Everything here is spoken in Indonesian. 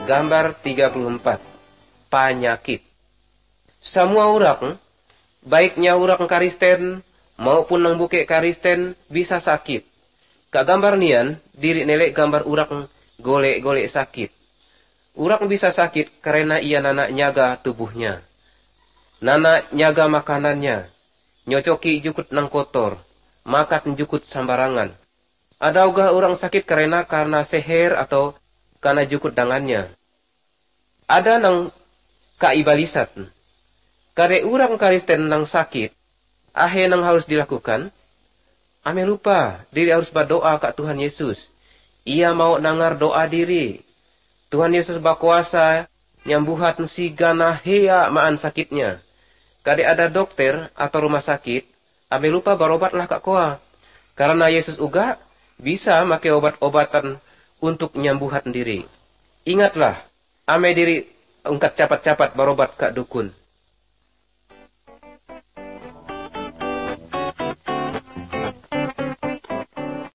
Gambar 34. Panyakit. Semua orang, baiknya orang Kristen maupun nang buke Kristen bisa sakit. Ka gambar nian, diri nelek gambar orang golek-golek sakit. Orang bisa sakit karena ia nana nyaga tubuhnya. Nana nyaga makanannya. Nyocoki jukut nang kotor. Makan jukut sembarangan. Ada juga orang sakit karena seher atau karena jukut dangannya. Ada nang kaibalisat. Kade orang Kristen nang sakit, ahe nang harus dilakukan, ame lupa diri harus berdoa ke Tuhan Yesus. Ia mau nangar doa diri. Tuhan Yesus berkuasa nyambuhat si gana hea maan sakitnya. Kade ada dokter atau rumah sakit, ame lupa berobatlah kak koa. Karena Yesus uga bisa make obat-obatan untuk nyambuhat diri. Ingatlah, ame diri ungkat capat-capat berobat kak dukun.